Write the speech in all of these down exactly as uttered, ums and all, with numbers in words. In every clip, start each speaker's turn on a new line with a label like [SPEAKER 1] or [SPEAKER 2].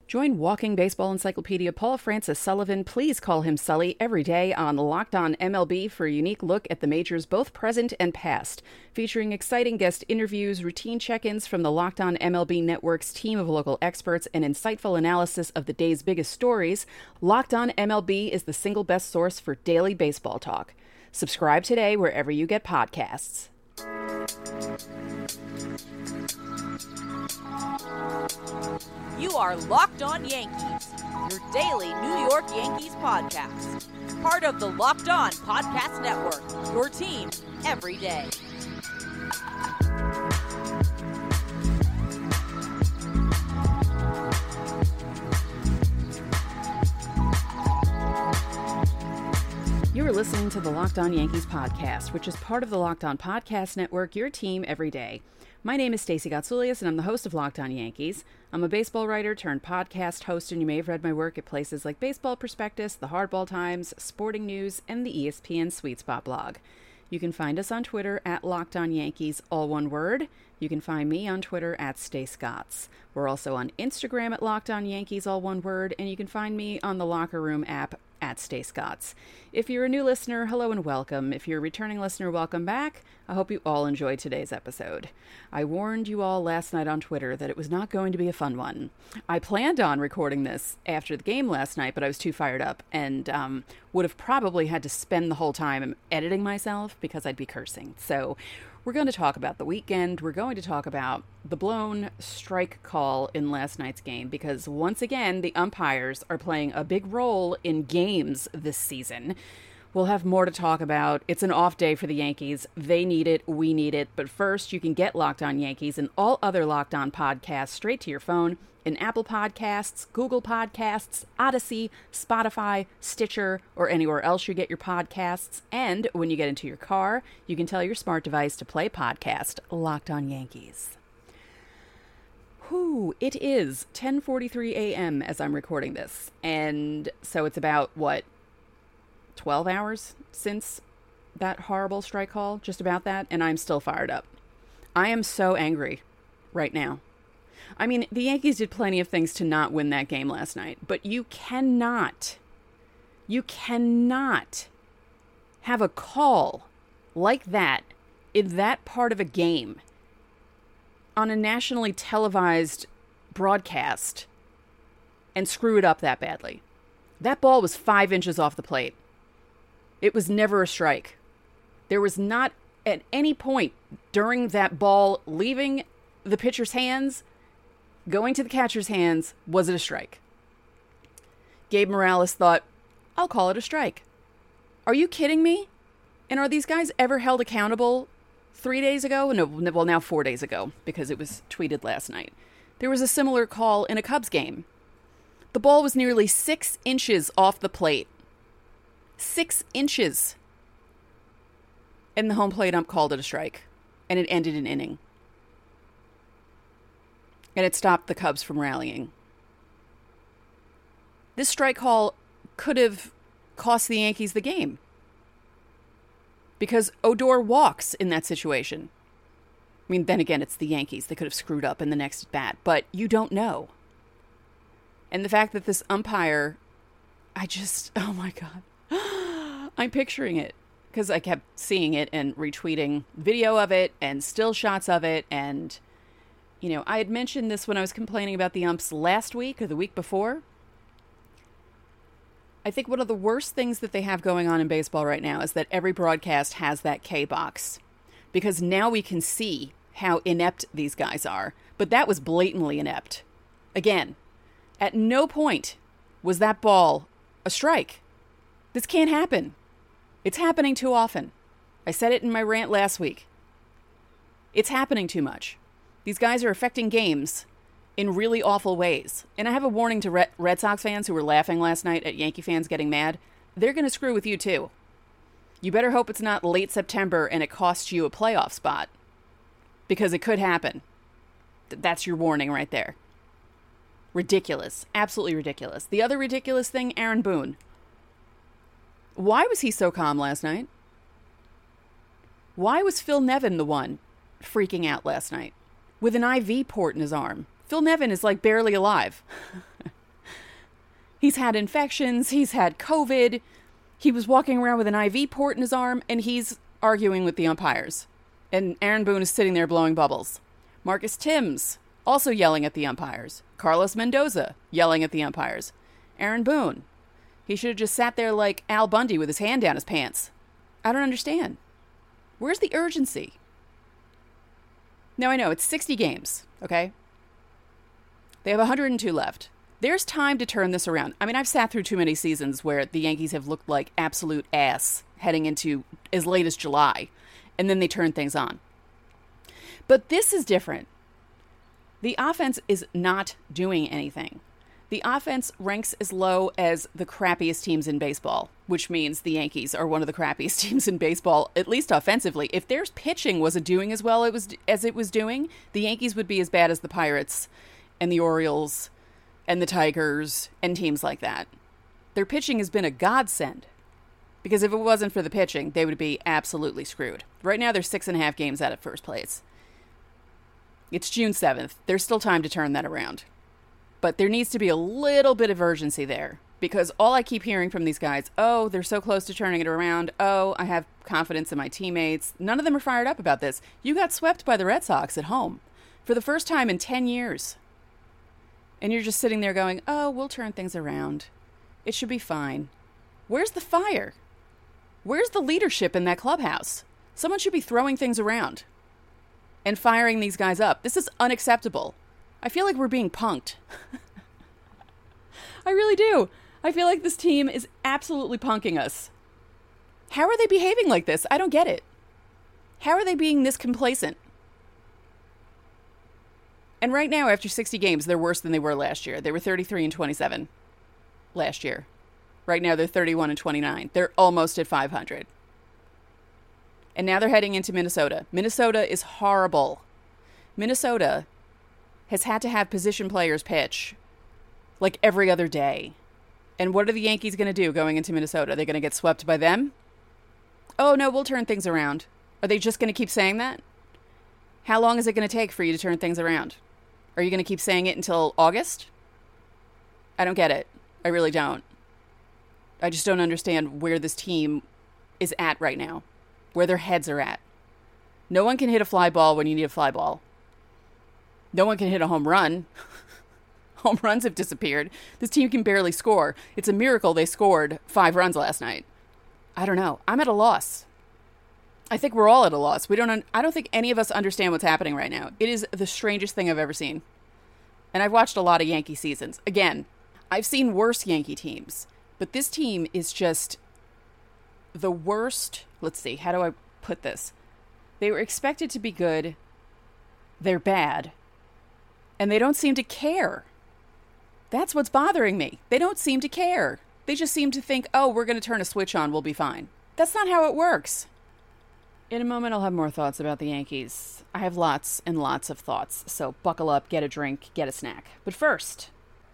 [SPEAKER 1] Join Walking Baseball Encyclopedia Paul Francis Sullivan, please call him Sully, every day on Locked On M L B for a unique look at the majors both present and past. Featuring exciting guest interviews, routine check-ins from the Locked On M L B Network's team of local experts, and insightful analysis of the day's biggest stories, Locked On M L B is the single best source for daily baseball talk. Subscribe today wherever you get podcasts.
[SPEAKER 2] You are Locked On Yankees, your daily New York Yankees podcast. Part of the Locked On Podcast Network, your team every day.
[SPEAKER 1] You are listening to the Locked On Yankees podcast, which is part of the Locked On Podcast Network, your team every day. My name is Stacey Gotsoulias, and I'm the host of Locked On Yankees. I'm a baseball writer turned podcast host, and you may have read my work at places like Baseball Prospectus, the Hardball Times, Sporting News, and the E S P N Sweet Spot blog. You can find us on Twitter at Locked On Yankees, all one word. You can find me on Twitter at Stay Scotts. We're also on Instagram at Locked On Yankees, all one word, and you can find me on the Locker Room app at Stay Scotts. If you're a new listener, hello and welcome. If you're a returning listener, welcome back. I hope you all enjoyed today's episode. I warned you all last night on Twitter that it was not going to be a fun one. I planned on recording this after the game last night, but I was too fired up and um, would have probably had to spend the whole time editing myself because I'd be cursing. So we're going to talk about the weekend. We're going to talk about the blown strike call in last night's game because once again, the umpires are playing a big role in games this season. We'll have more to talk about. It's an off day for the Yankees. They need it. We need it. But first, you can get Locked On Yankees and all other Locked On podcasts straight to your phone in Apple Podcasts, Google Podcasts, Odyssey, Spotify, Stitcher, or anywhere else you get your podcasts. And when you get into your car, you can tell your smart device to play podcast Locked On Yankees. Whew, it is ten forty-three a.m. as I'm recording this. And so it's about, what, twelve hours since that horrible strike call? Just about that. And I'm still fired up. I am so angry right now. I mean, the Yankees did plenty of things to not win that game last night, but you cannot, you cannot have a call like that in that part of a game on a nationally televised broadcast and screw it up that badly. That ball was five inches off the plate. It was never a strike. There was not at any point during that ball leaving the pitcher's hands, going to the catcher's hands, was it a strike. Gabe Morales thought, I'll call it a strike. Are you kidding me? And are these guys ever held accountable? Three days ago? No, well, now four days ago, because it was tweeted last night. There was a similar call in a Cubs game. The ball was nearly six inches off the plate. Six inches. And the home plate ump called it a strike. And it ended an inning. And it stopped the Cubs from rallying. This strike call could have cost the Yankees the game. Because Odor walks in that situation. I mean, then again, it's the Yankees. They could have screwed up in the next at bat. But you don't know. And the fact that this umpire, I just, oh my God. I'm picturing it. Because I kept seeing it and retweeting video of it and still shots of it. And, you know, I had mentioned this when I was complaining about the umps last week or the week before. I think one of the worst things that they have going on in baseball right now is that every broadcast has that K box. Because now we can see how inept these guys are. But that was blatantly inept. Again, at no point was that ball a strike. This can't happen. It's happening too often. I said it in my rant last week. It's happening too much. These guys are affecting games in really awful ways. And I have a warning to Red, Red Sox fans who were laughing last night at Yankee fans getting mad. They're going to screw with you too. You better hope it's not late September and it costs you a playoff spot. Because it could happen. That's your warning right there. Ridiculous. Absolutely ridiculous. The other ridiculous thing, Aaron Boone. Why was he so calm last night? Why was Phil Nevin the one freaking out last night with an I V port in his arm? Phil Nevin is like barely alive. He's had infections. He's had COVID. He was walking around with an I V port in his arm, and he's arguing with the umpires. And Aaron Boone is sitting there blowing bubbles. Marcus Timms also yelling at the umpires. Carlos Mendoza yelling at the umpires. Aaron Boone. He should have just sat there like Al Bundy with his hand down his pants. I don't understand. Where's the urgency? Now, I know it's sixty games, okay? They have one hundred two left. There's time to turn this around. I mean, I've sat through too many seasons where the Yankees have looked like absolute ass heading into as late as July, and then they turn things on. But this is different. The offense is not doing anything. The offense ranks as low as the crappiest teams in baseball, which means the Yankees are one of the crappiest teams in baseball, at least offensively. If their pitching wasn't doing as well it was, as it was doing, the Yankees would be as bad as the Pirates and the Orioles and the Tigers and teams like that. Their pitching has been a godsend, because if it wasn't for the pitching, they would be absolutely screwed. Right now, they're six and a half games out of first place. It's June seventh. There's still time to turn that around. But there needs to be a little bit of urgency there, because all I keep hearing from these guys, oh, they're so close to turning it around. Oh, I have confidence in my teammates. None of them are fired up about this. You got swept by the Red Sox at home for the first time in ten years. And you're just sitting there going, oh, we'll turn things around. It should be fine. Where's the fire? Where's the leadership in that clubhouse? Someone should be throwing things around and firing these guys up. This is unacceptable. I feel like we're being punked. I really do. I feel like this team is absolutely punking us. How are they behaving like this? I don't get it. How are they being this complacent? And right now, after sixty games, they're worse than they were last year. They were thirty-three and twenty-seven last year. Right now, they're thirty-one and twenty-nine. They're almost at five hundred. And now they're heading into Minnesota. Minnesota is horrible. Minnesota has had to have position players pitch like every other day. And what are the Yankees going to do going into Minnesota? Are they going to get swept by them? Oh, no, we'll turn things around. Are they just going to keep saying that? How long is it going to take for you to turn things around? Are you going to keep saying it until August? I don't get it. I really don't. I just don't understand where this team is at right now, where their heads are at. No one can hit a fly ball when you need a fly ball. No one can hit a home run. Home runs have disappeared. This team can barely score. It's a miracle they scored five runs last night. I don't know. I'm at a loss. I think we're all at a loss. We don't. Un- I don't think any of us understand what's happening right now. It is the strangest thing I've ever seen. And I've watched a lot of Yankee seasons. Again, I've seen worse Yankee teams. But this team is just the worst. Let's see. How do I put this? They were expected to be good. They're bad. And they don't seem to care. That's what's bothering me. They don't seem to care. They just seem to think, oh, we're going to turn a switch on. We'll be fine. That's not how it works. In a moment, I'll have more thoughts about the Yankees. I have lots and lots of thoughts, so buckle up, get a drink, get a snack. But first,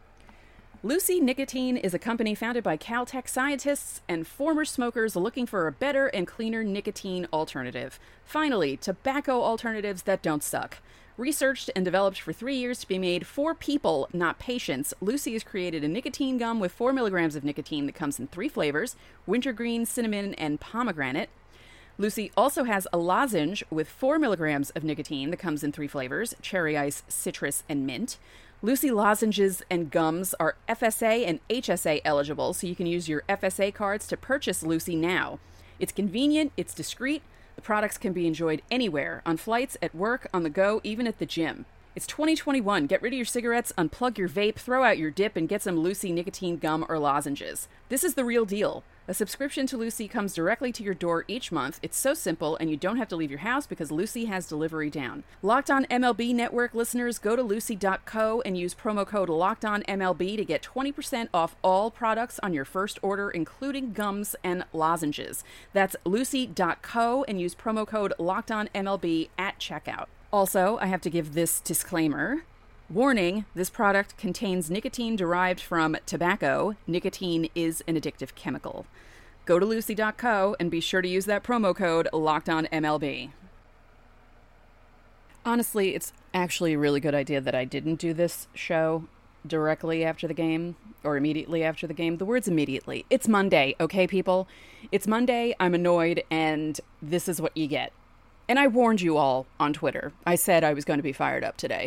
[SPEAKER 1] Lucy Nicotine is a company founded by Caltech scientists and former smokers looking for a better and cleaner nicotine alternative. Finally, tobacco alternatives that don't suck. Researched and developed for three years to be made for people, not patients, Lucy has created a nicotine gum with four milligrams of nicotine that comes in three flavors: wintergreen, cinnamon, and pomegranate. Lucy also has a lozenge with four milligrams of nicotine that comes in three flavors: cherry ice, citrus, and mint. Lucy lozenges and gums are F S A and H S A eligible, so you can use your F S A cards to purchase Lucy now. It's convenient, it's discreet. The products can be enjoyed anywhere, on flights, at work, on the go, even at the gym. It's twenty twenty-one. Get rid of your cigarettes, unplug your vape, throw out your dip, and get some Lucy nicotine gum or lozenges. This is the real deal. A subscription to Lucy comes directly to your door each month. It's so simple, and you don't have to leave your house because Lucy has delivery down. Locked On M L B Network listeners, go to lucy dot co and use promo code Locked On M L B to get twenty percent off all products on your first order, including gums and lozenges. That's lucy dot co and use promo code Locked On M L B at checkout. Also, I have to give this disclaimer. Warning, this product contains nicotine derived from tobacco. Nicotine is an addictive chemical. Go to lucy dot co and be sure to use that promo code LOCKEDONMLB. Honestly, it's actually a really good idea that I didn't do this show directly after the game or immediately after the game. The word's immediately. It's Monday, okay, people? It's Monday. I'm annoyed, and this is what you get. And I warned you all on Twitter. I said I was going to be fired up today.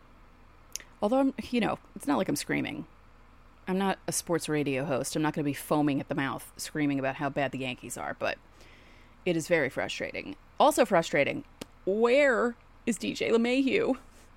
[SPEAKER 1] Although, I'm, you know, it's not like I'm screaming. I'm not a sports radio host. I'm not going to be foaming at the mouth, screaming about how bad the Yankees are, but it is very frustrating. Also frustrating, where is D J LeMahieu?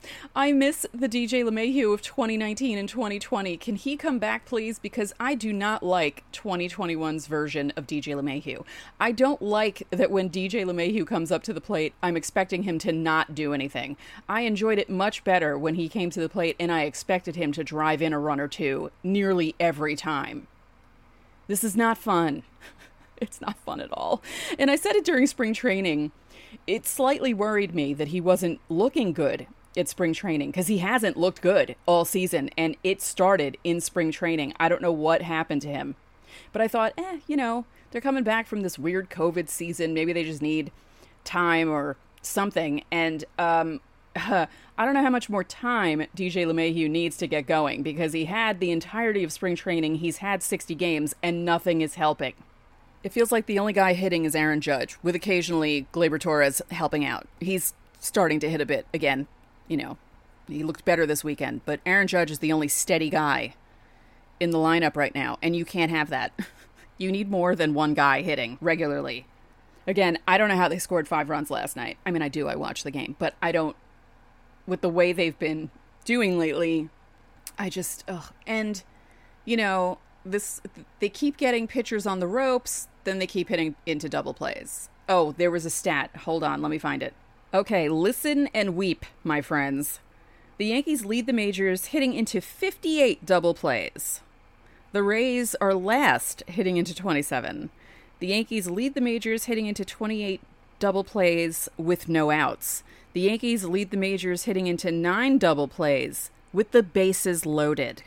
[SPEAKER 1] I miss the D J LeMahieu of twenty nineteen and twenty twenty. Can he come back, please? Because I do not like twenty twenty-one's version of D J LeMahieu. I don't like that when D J LeMahieu comes up to the plate, I'm expecting him to not do anything. I enjoyed it much better when he came to the plate and I expected him to drive in a run or two nearly every time. This is not fun. It's not fun at all. And I said it during spring training. It slightly worried me that he wasn't looking good at spring training, because he hasn't looked good all season, and it started in spring training. I don't know what happened to him. But I thought, eh, you know, they're coming back from this weird COVID season. Maybe they just need time or something. And um, uh, I don't know how much more time D J LeMahieu needs to get going, because he had the entirety of spring training. He's had sixty games, and nothing is helping. It feels like the only guy hitting is Aaron Judge, with occasionally Gleyber Torres helping out. He's starting to hit a bit again. You know, he looked better this weekend, but Aaron Judge is the only steady guy in the lineup right now, and you can't have that. You need more than one guy hitting regularly. Again, I don't know how they scored five runs last night. I mean, I do, I watched the game, but I don't, with the way they've been doing lately, I just, ugh. And, you know, this, they keep getting pitchers on the ropes, then they keep hitting into double plays. Oh, there was a stat. Hold on, let me find it. Okay, listen and weep, my friends. The Yankees lead the majors hitting into fifty-eight double plays. The Rays are last, hitting into twenty-seven. The Yankees lead the majors hitting into twenty-eight double plays with no outs. The Yankees lead the majors hitting into nine double plays with the bases loaded.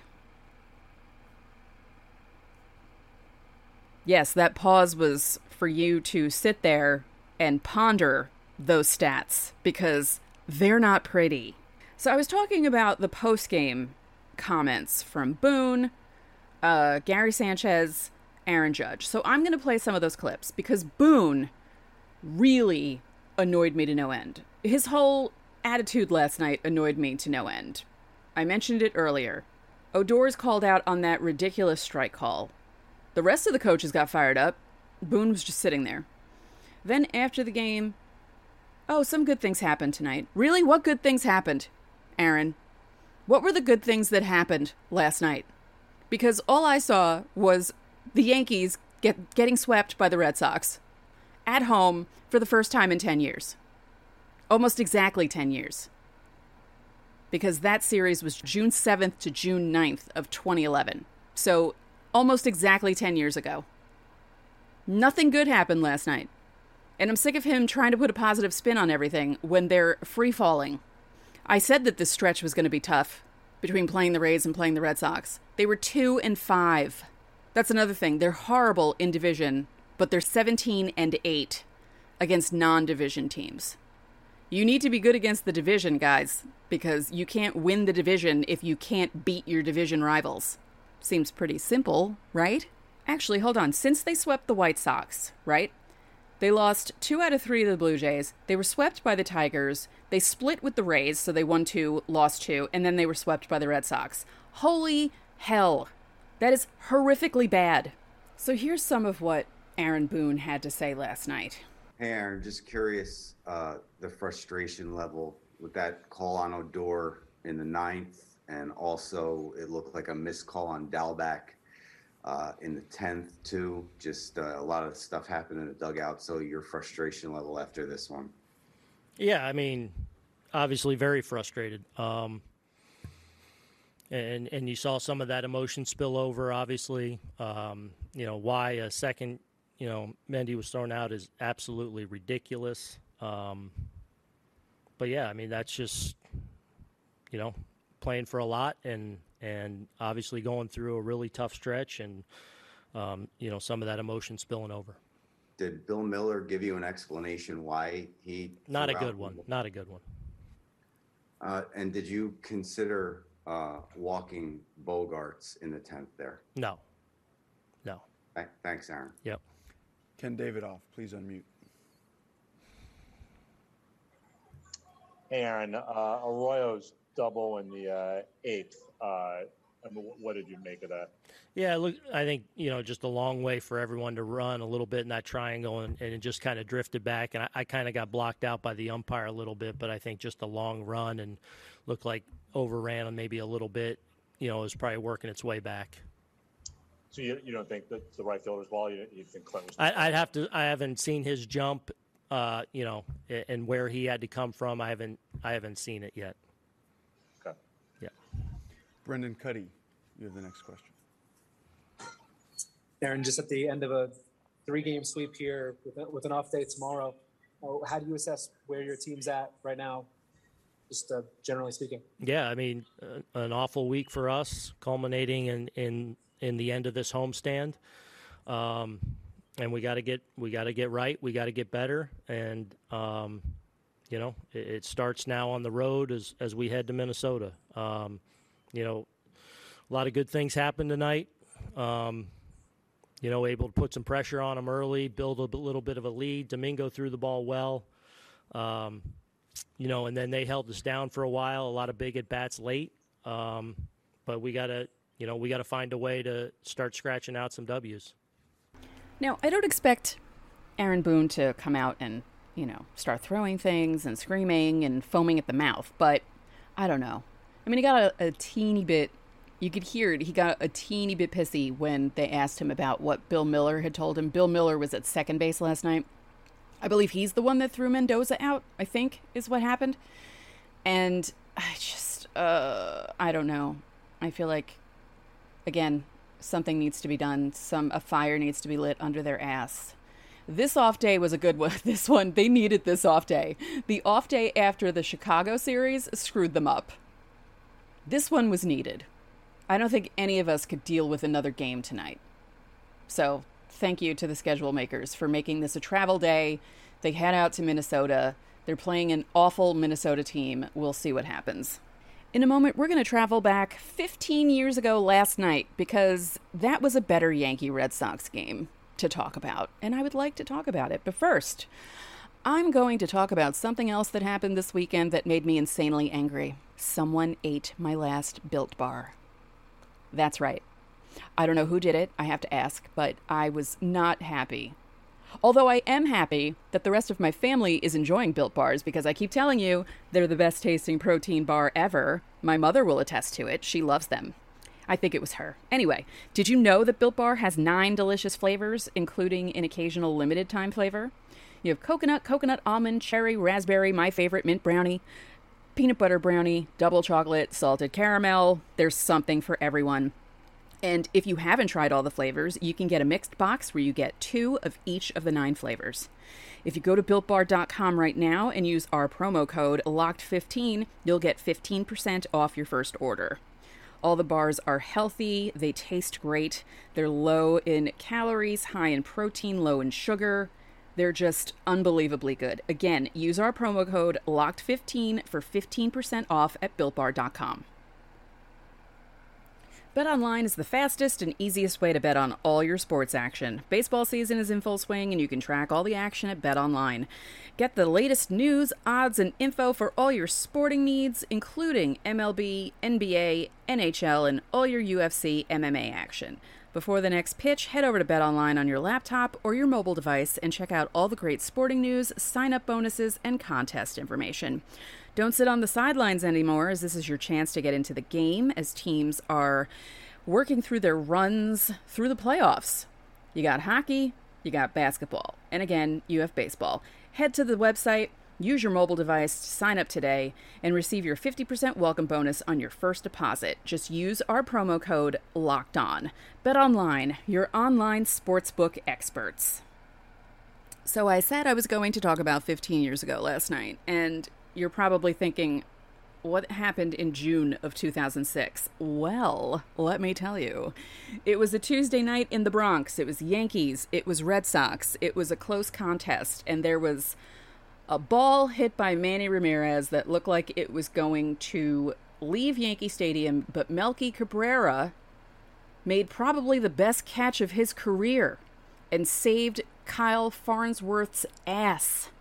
[SPEAKER 1] Yes, that pause was for you to sit there and ponder those stats, because they're not pretty. So I was talking about the post-game comments from Boone, uh, Gary Sanchez, Aaron Judge. So I'm going to play some of those clips, because Boone really annoyed me to no end. His whole attitude last night annoyed me to no end. I mentioned it earlier. Odor's called out on that ridiculous strike call. The rest of the coaches got fired up. Boone was just sitting there. Then after the game, oh, some good things happened tonight. Really? What good things happened, Aaron? What were the good things that happened last night? Because all I saw was the Yankees get, getting swept by the Red Sox at home for the first time in ten years. Almost exactly ten years. Because that series was June seventh to June ninth of twenty eleven. So almost exactly ten years ago. Nothing good happened last night. And I'm sick of him trying to put a positive spin on everything when they're free-falling. I said that this stretch was going to be tough between playing the Rays and playing the Red Sox. They were two and five. That's another thing. They're horrible in division, but they're seventeen and eight against non-division teams. You need to be good against the division, guys, because you can't win the division if you can't beat your division rivals. Seems pretty simple, right? Actually, hold on. Since they swept the White Sox, right? They lost two out of three to the Blue Jays. They were swept by the Tigers. They split with the Rays, so they won two, lost two, and then they were swept by the Red Sox. Holy hell. That is horrifically bad. So here's some of what Aaron Boone had to say last night.
[SPEAKER 3] Hey, Aaron, just curious, uh, the frustration level with that call on Odor in the ninth, and also it looked like a missed call on Dalbec uh, in the tenth, too. Just uh, a lot of stuff happened in the dugout, so your frustration level after this one.
[SPEAKER 4] Yeah, I mean, obviously very frustrated. Um, and and you saw some of that emotion spill over, obviously. Um, you know, why a second, you know, Mendy was thrown out is absolutely ridiculous. Um, but, yeah, I mean, that's just, you know, playing for a lot and, and obviously going through a really tough stretch and, um, you know, some of that emotion spilling over.
[SPEAKER 3] Did Bill Miller give you an explanation why he...
[SPEAKER 4] Not a good one. Not a good one.
[SPEAKER 3] Uh, and did you consider uh, walking Bogarts in the tenth there?
[SPEAKER 4] No. No.
[SPEAKER 3] Th- Thanks, Aaron.
[SPEAKER 4] Yep.
[SPEAKER 5] Ken Davidoff, please unmute.
[SPEAKER 6] Hey, Aaron. Uh, Arroyo's double in the uh, eighth. Uh, I mean, what did you make of that?
[SPEAKER 4] Yeah, look, I think, you know, just a long way for everyone to run a little bit in that triangle, and, and it just kind of drifted back. And I, I kind of got blocked out by the umpire a little bit, but I think just a long run and looked like overran him maybe a little bit, you know, it was probably working its way back.
[SPEAKER 6] So you, you don't think that the right fielder's ball? You, you think Clint was?
[SPEAKER 4] I, I'd have to. I haven't seen his jump, uh, you know, and where he had to come from. I haven't. I haven't seen it yet.
[SPEAKER 6] Okay.
[SPEAKER 4] Yeah.
[SPEAKER 5] Brendan Cuddy, you have the next question.
[SPEAKER 7] Aaron, just at the end of a three-game sweep here with, a, with an off day tomorrow, oh, how do you assess where your team's at right now, just uh, generally speaking?
[SPEAKER 4] Yeah, I mean, uh, an awful week for us, culminating in in, in the end of this homestand, um, and we got to get we got to get right. We got to get better, and um, you know, it, it starts now on the road as as we head to Minnesota. Um, you know, a lot of good things happened tonight. Um, You know, able to put some pressure on them early, build a little bit of a lead. Domingo threw the ball well, um, you know, and then they held us down for a while. A lot of big at bats late, um, but we gotta, you know, we gotta find a way to start scratching out some W's.
[SPEAKER 1] Now, I don't expect Aaron Boone to come out and, you know, start throwing things and screaming and foaming at the mouth, but I don't know. I mean, he got a, a teeny bit. You could hear it. He got a teeny bit pissy when they asked him about what Bill Miller had told him. Bill Miller was at second base last night. I believe he's the one that threw Mendoza out, I think, is what happened. And I just, uh, I don't know. I feel like, again, something needs to be done. Some a fire needs to be lit under their ass. This off day was a good one. This one, they needed this off day. The off day after the Chicago series screwed them up. This one was needed. I don't think any of us could deal with another game tonight. So thank you to the schedule makers for making this a travel day. They head out to Minnesota. They're playing an awful Minnesota team. We'll see what happens. In a moment, we're going to travel back fifteen years ago last night because that was a better Yankee-Red Sox game to talk about. And I would like to talk about it. But first, I'm going to talk about something else that happened this weekend that made me insanely angry. Someone ate my last Built Bar. That's right. I don't know who did it, I have to ask, but I was not happy. Although I am happy that the rest of my family is enjoying Built Bars because I keep telling you they're the best tasting protein bar ever. My mother will attest to it. She loves them. I think it was her. Anyway, did you know that Built Bar has nine delicious flavors, including an occasional limited time flavor? You have coconut, coconut, almond, cherry, raspberry, my favorite, mint brownie, peanut butter brownie, double chocolate, salted caramel. There's something for everyone. And if you haven't tried all the flavors, you can get a mixed box where you get two of each of the nine flavors. If you go to built bar dot com right now and use our promo code locked fifteen, you'll get fifteen percent off your first order. All the bars are healthy, they taste great, they're low in calories, high in protein, low in sugar. They're just unbelievably good. Again, use our promo code locked fifteen for fifteen percent off at built bar dot com. BetOnline is the fastest and easiest way to bet on all your sports action. Baseball season is in full swing and you can track all the action at BetOnline. Get the latest news, odds, and info for all your sporting needs, including M L B, N B A, N H L, and all your U F C M M A action. Before the next pitch, head over to BetOnline on your laptop or your mobile device and check out all the great sporting news, sign-up bonuses, and contest information. Don't sit on the sidelines anymore, as this is your chance to get into the game as teams are working through their runs through the playoffs. You got hockey, you got basketball, and again, you have baseball. Head to the website, use your mobile device to sign up today, and receive your fifty percent welcome bonus on your first deposit. Just use our promo code LOCKEDON. BetOnline, your online sportsbook experts. So I said I was going to talk about fifteen years ago last night, and you're probably thinking, what happened in June of two thousand six? Well, let me tell you. It was a Tuesday night in the Bronx. It was Yankees. It was Red Sox. It was a close contest, and there was a ball hit by Manny Ramirez that looked like it was going to leave Yankee Stadium, but Melky Cabrera made probably the best catch of his career and saved Kyle Farnsworth's ass.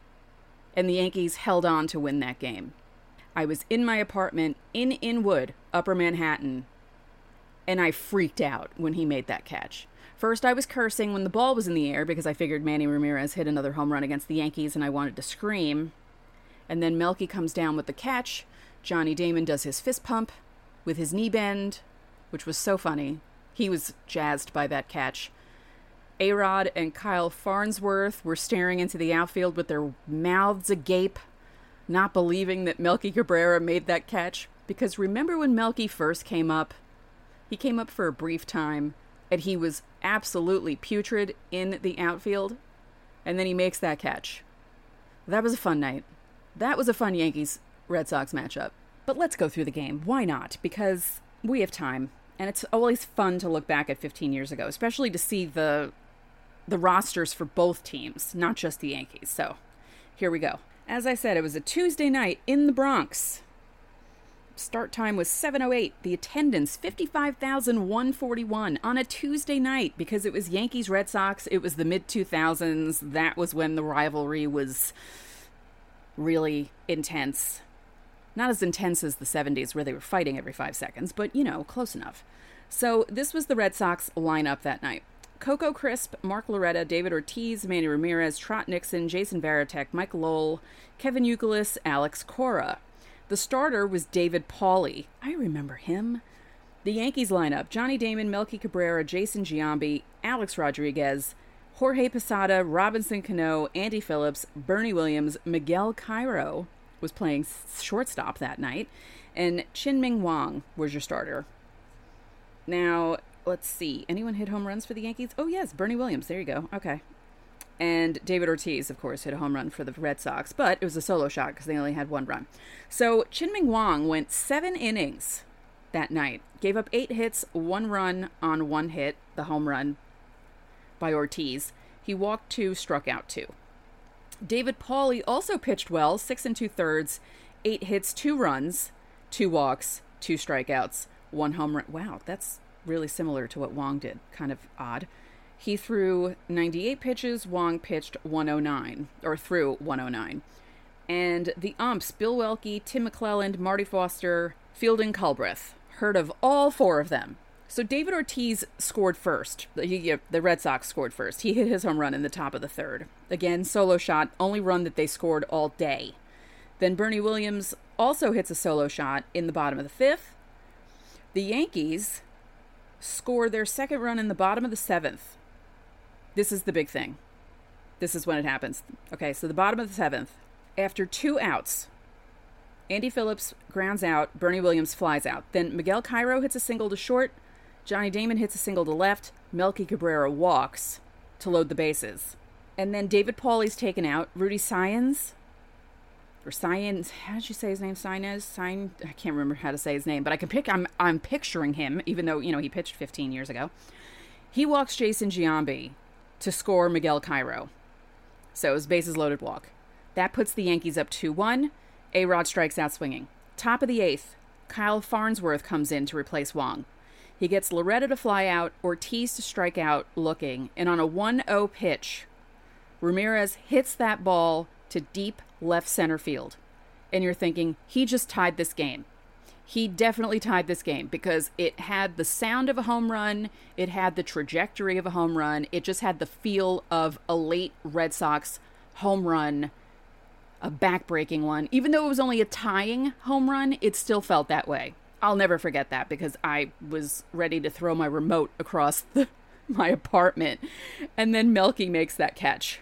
[SPEAKER 1] And the Yankees held on to win that game. I was in my apartment in Inwood, Upper Manhattan, and I freaked out when he made that catch. First, I was cursing when the ball was in the air because I figured Manny Ramirez hit another home run against the Yankees and I wanted to scream. And then Melky comes down with the catch. Johnny Damon does his fist pump with his knee bend, which was so funny. He was jazzed by that catch. A-Rod and Kyle Farnsworth were staring into the outfield with their mouths agape, not believing that Melky Cabrera made that catch. Because remember when Melky first came up? He came up for a brief time, and he was absolutely putrid in the outfield, and then he makes that catch. That was a fun night. That was a fun Yankees-Red Sox matchup. But let's go through the game. Why not? Because we have time, and it's always fun to look back at fifteen years ago, especially to see the the rosters for both teams, not just the Yankees. So, here we go. As I said, it was a Tuesday night in the Bronx. Start time was seven oh eight. The attendance, fifty-five thousand one hundred forty-one on a Tuesday night because it was Yankees-Red Sox. It was the mid two thousands. That was when the rivalry was really intense. Not as intense as the seventies where they were fighting every five seconds, but, you know, close enough. So this was the Red Sox lineup that night. Coco Crisp, Mark Loretta, David Ortiz, Manny Ramirez, Trot Nixon, Jason Varitek, Mike Lowell, Kevin Youkilis, Alex Cora. The starter was David Pauly. I remember him. The Yankees lineup, Johnny Damon, Melky Cabrera, Jason Giambi, Alex Rodriguez, Jorge Posada, Robinson Cano, Andy Phillips, Bernie Williams, Miguel Cairo was playing shortstop that night, and Chien-Ming Wang was your starter. Now, let's see. Anyone hit home runs for the Yankees? Oh, yes, Bernie Williams. There you go. Okay. And David Ortiz, of course, hit a home run for the Red Sox, but it was a solo shot because they only had one run. So Chien-Ming Wang went seven innings that night, gave up eight hits, one run on one hit, the home run by Ortiz. He walked two, struck out two. David Pauly also pitched well, six and two thirds, eight hits, two runs, two walks, two strikeouts, one home run. Wow, that's really similar to what Wang did. Kind of odd. He threw ninety-eight pitches. Wang pitched one oh nine, or threw one oh nine. And the umps, Bill Welke, Tim McClelland, Marty Foster, Fielding Culbreth. Heard of all four of them. So David Ortiz scored first. He, the Red Sox scored first. He hit his home run in the top of the third. Again, solo shot, only run that they scored all day. Then Bernie Williams also hits a solo shot in the bottom of the fifth. The Yankees score their second run in the bottom of the seventh. This is the big thing. This is when it happens. Okay, so the bottom of the seventh. After two outs, Andy Phillips grounds out, Bernie Williams flies out. Then Miguel Cairo hits a single to short, Johnny Damon hits a single to left, Melky Cabrera walks to load the bases. And then David Pauly's taken out, Rudy Saenz, or Saenz, how did you say his name? Saenz? Saenz? I can't remember how to say his name, but I can pick, I'm, I'm picturing him, even though, you know, he pitched fifteen years ago. He walks Jason Giambi to score Miguel Cairo. So it was bases loaded walk. That puts the Yankees up two one. A-Rod strikes out swinging. Top of the eighth, Kyle Farnsworth comes in to replace Wang. He gets Loretta to fly out, Ortiz to strike out looking, and on a one oh pitch, Ramirez hits that ball to deep left center field. And you're thinking, he just tied this game. He definitely tied this game because it had the sound of a home run. It had the trajectory of a home run. It just had the feel of a late Red Sox home run, a back-breaking one. Even though it was only a tying home run, it still felt that way. I'll never forget that because I was ready to throw my remote across the, my apartment. And then Melky makes that catch.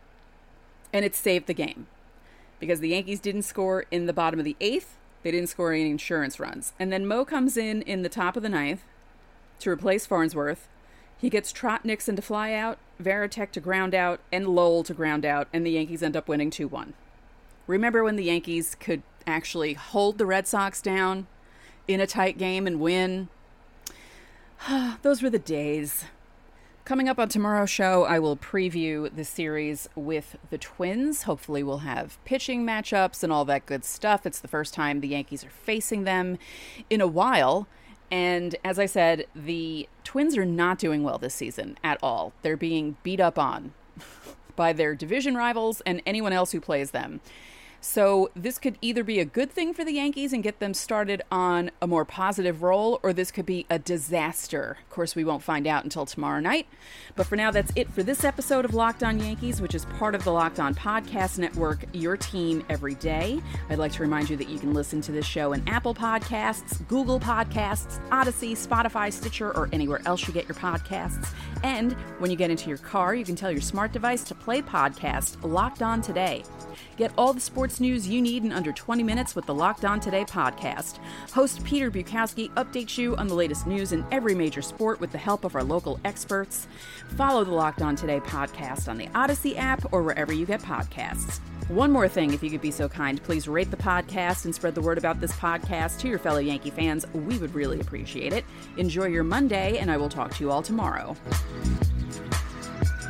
[SPEAKER 1] And it saved the game because the Yankees didn't score in the bottom of the eighth. They didn't score any insurance runs. And then Mo comes in in the top of the ninth to replace Farnsworth. He gets Trot Nixon to fly out, Varitek to ground out, and Lowell to ground out, and the Yankees end up winning two one. Remember when the Yankees could actually hold the Red Sox down in a tight game and win? Those were the days. Coming up on tomorrow's show, I will preview the series with the Twins. Hopefully we'll have pitching matchups and all that good stuff. It's the first time the Yankees are facing them in a while. And as I said, the Twins are not doing well this season at all. They're being beat up on by their division rivals and anyone else who plays them. So this could either be a good thing for the Yankees and get them started on a more positive roll, or this could be a disaster. Of course, we won't find out until tomorrow night. But for now, that's it for this episode of Locked On Yankees, which is part of the Locked On Podcast Network, your team every day. I'd like to remind you that you can listen to this show in Apple Podcasts, Google Podcasts, Odyssey, Spotify, Stitcher, or anywhere else you get your podcasts. And when you get into your car, you can tell your smart device to play podcast Locked On Today. Get all the sports news you need in under twenty minutes with the Locked On Today podcast. Host Peter Bukowski updates you on the latest news in every major sport with the help of our local experts. Follow the Locked On Today podcast on the Odyssey app or wherever you get podcasts. One more thing, if you could be so kind, please rate the podcast and spread the word about this podcast to your fellow Yankee fans. We would really appreciate it. Enjoy your Monday, and I will talk to you all tomorrow.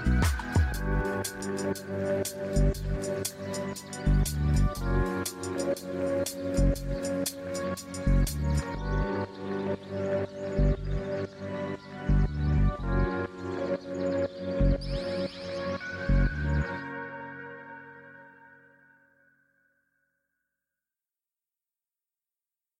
[SPEAKER 1] Thank you.